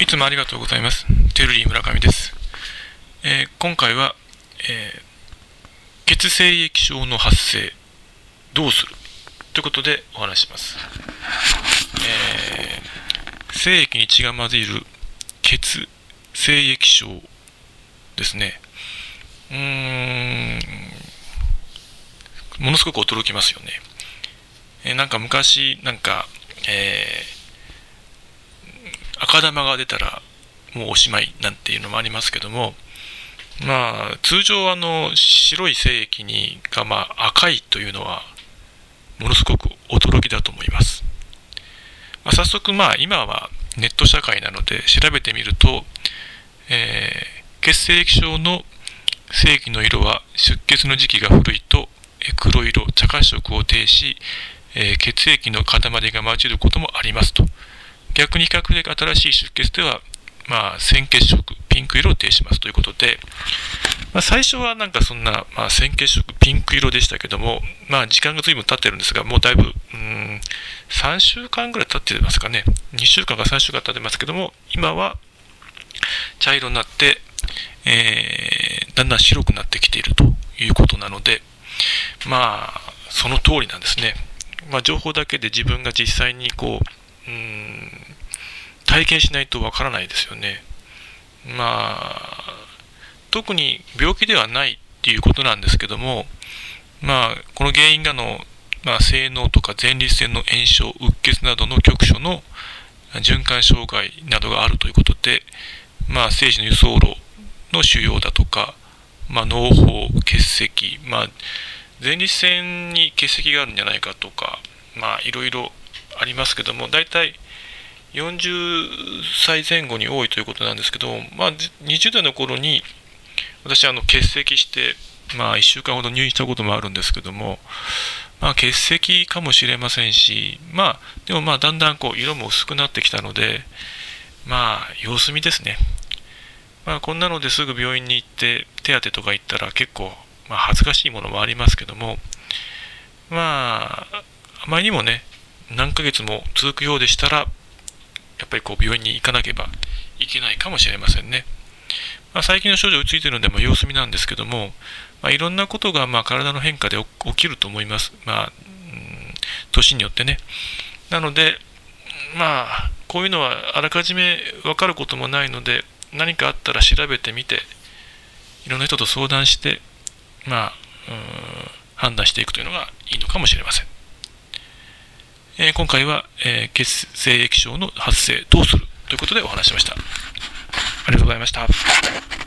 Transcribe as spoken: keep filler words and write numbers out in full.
いつもありがとうございます。テルリー村上です。えー今回は、えー血清液症の発生どうするということでお話します。えー精液に血が混じる血清液症ですね。うーんものすごく驚きますよね。えーなんか昔なんか、えー赤玉が出たらもうおしまいなんていうのもありますけども、まあ通常あの白い精液にがまあ赤いというのはものすごく驚きだと思います。まあ、早速まあ今はネット社会なので調べてみると、えー血清液症の精液の色は出血の時期が古いと黒色茶褐色を呈し、えー血液の塊が混じることもありますと。逆に比較的新しい出血では、まあ、鮮血色、ピンク色を呈しますということで、まあ、最初はなんかそんな、まあ、鮮血色、ピンク色でしたけども、まあ、時間が随分経ってるんですが、もうだいぶ、うーん、さんしゅうかんぐらい経ってますかね。にしゅうかんかさんしゅうかん経ってますけども、今は茶色になって、えー、だんだん白くなってきているということなので、まあ、その通りなんですね。まあ、情報だけで自分が実際にこう、うーん体験しないとわからないですよね。まあ特に病気ではないっていうことなんですけども、まあこの原因がの、まあ、性脳とか前立腺の炎症、うっ血などの局所の循環障害などがあるということで、まあ精子の輸送路の腫瘍だとか、まあ、脳胞、結石、まあ前立腺に結石があるんじゃないかとか、まあいろいろありますけども、だいたいよんじゅっさいぜん後に多いということなんですけど、まあ、にじゅう代の頃に私はあの欠席して、まあ、いっしゅうかんほど入院したこともあるんですけども、まあ、欠席かもしれませんし、まあ、でもまあだんだんこう色も薄くなってきたので、まあ様子見ですね。まあ、こんなのですぐ病院に行って手当てとか行ったら結構、まあ、恥ずかしいものもありますけども、まああまりにもね何ヶ月も続くようでしたら、やっぱりこう病院に行かなければいけないかもしれませんね。まあ、最近の症状がついているのでも様子見なんですけども、まあ、いろんなことがまあ体の変化で起きると思います。まあ、うん、年によってね。なので、まあ、こういうのはあらかじめ分かることもないので、何かあったら調べてみて、いろんな人と相談して、まあ、うん判断していくというのがいいのかもしれません。えー今回は、えー血清液症の発生どうするということでお話ししました。ありがとうございました。